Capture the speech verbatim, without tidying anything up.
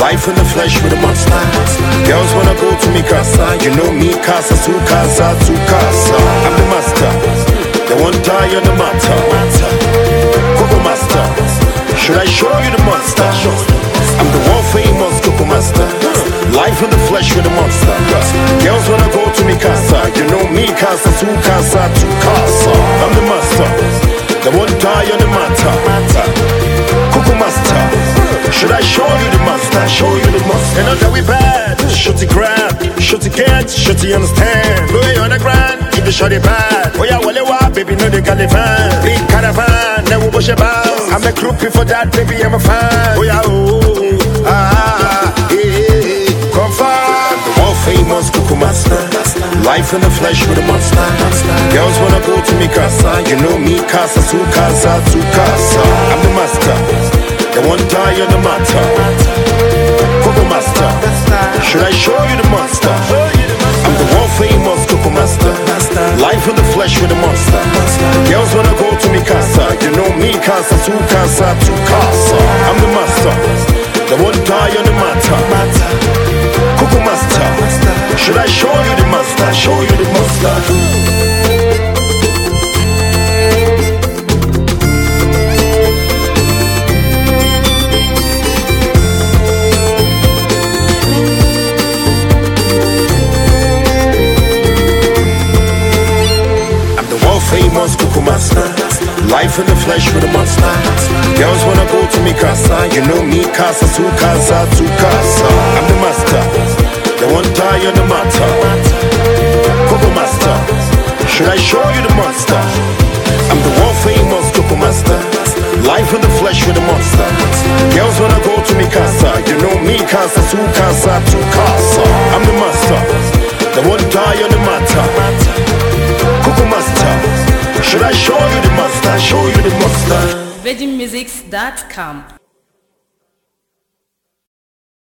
Life in the flesh with a monster. Girls wanna go to mi casa. You know me, casa, su casa, su casa. I'm the master. They won't die on the matter. Coco master. Should I show you the monster? I'm the world famous Coco master. Life in the flesh with a monster. Girls wanna go to mi casa. You know me, casa, su casa, su casa. I'm the master. They won't die on the matter. Coco master. Should I show you the monster? Show you the monster. You know that we bad. Shoot it grab, shoot it get, shoot it understand. Blow it on the ground, keep it shot it bad. Oh yeah, well it was, baby, no they got the van. Big caravan, never wash about. I'm a groupie for that, baby, I'm a fan. Oh yeah, oh, ah, yeah, come far. I'm the world famous Coco master. Life in the flesh with a monster. Girls wanna go to mi casa. You know me, casa, su casa, su casa. I'm the master. They won't die on the matter. Coco master. Should I show you the monster? I'm the world famous Coco master. Life in the flesh with a monster. Girls wanna go to mi casa. You know me, casa, su casa, su casa. I'm the master. They won't die on the matter. Coco master. Should I show you the monster? Show you the monster. Famous Coco master. Life in the flesh with a monster. Girls wanna go to mi casa. You know me, casa, su casa, su casa. I'm the master. They won't die on the matter. Coco master. Should I show you the monster? I'm the world famous Coco master. Life in the flesh with a monster. Girls wanna go to mi casa. You know me, casa, su casa, su casa. I'm the master. They won't die on the matter. Coco master. Should I show you the monster? Show you the monster. virgin musics dot com